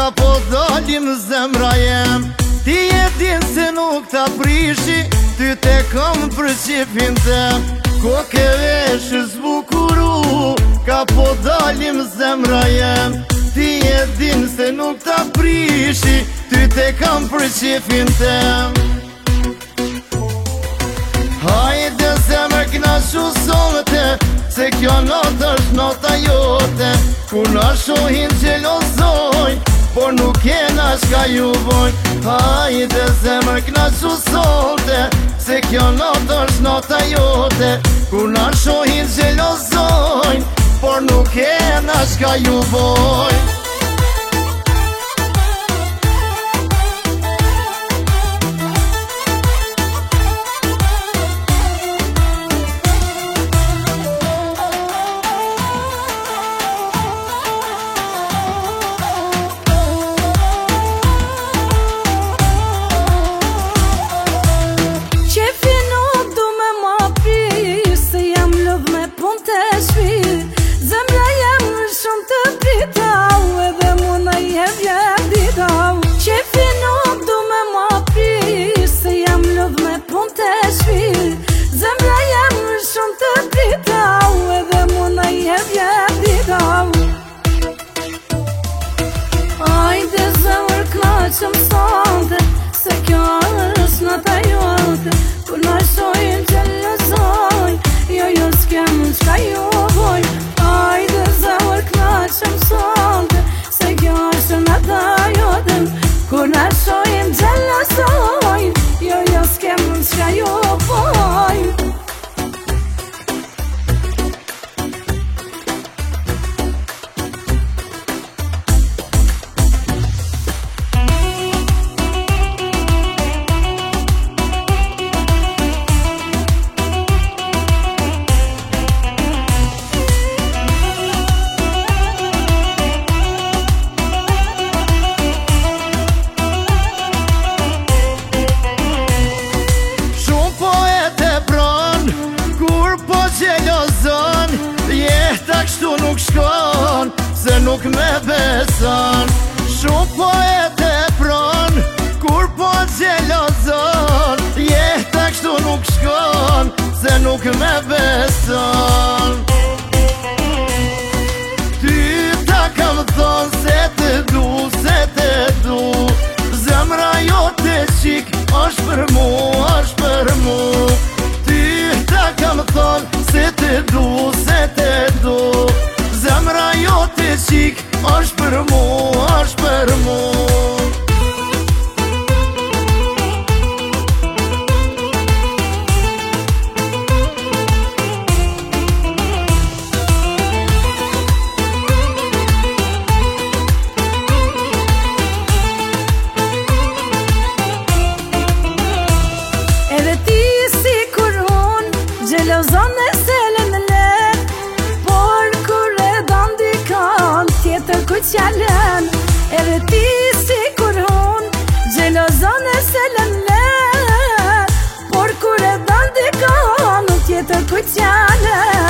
ka po dalim zemra jem. Ti e din se nuk ta prishi, ty te kam për qipin tem. Ko ke vesh zbukuru, ka po dalim zemra jem. Ti e din se nuk ta prishi, ty te kam për qipin tem. Hajde zemër knashu sonte, se kjo not është nota jote. Kur na shohin gjelozojn, por nuk kena shka ju vojn. Hajde zemër knashu sonte, se kjo not është nota jote. Kur na shohin gjelozojn, por nuk kena shka ju vojn. Hajde zemër knaqëm sonte, se kjo është nata jote. Kur na shohin gjelozojn, jo s'kem qka ju vojn. Hajde zemër knaqëm sonte, se kjo është nata jote. Kur na shohin gjelozojn, jo s'kem qka ju vojn. Kështu nuk shkon, se nuk me beson. Shumë po e te pron, kur po gjelozon. Jehta kështu nuk shkon, se nuk me beson. Ty ta kam thon se te du, se te du. Zemra jo te qik, është për mu, është për mu. Ty ta kam thon se te du, se te du. Zemra jo te qik, është për mu, është për mu. Edhe ti si kur hun, gjelozon e selen let. Por kur e dan dikan, tjetër ku qalen. Edhe ti si kur hun, gjelozon e selen let. Por kur e dan dikan, tjetër ku qalen.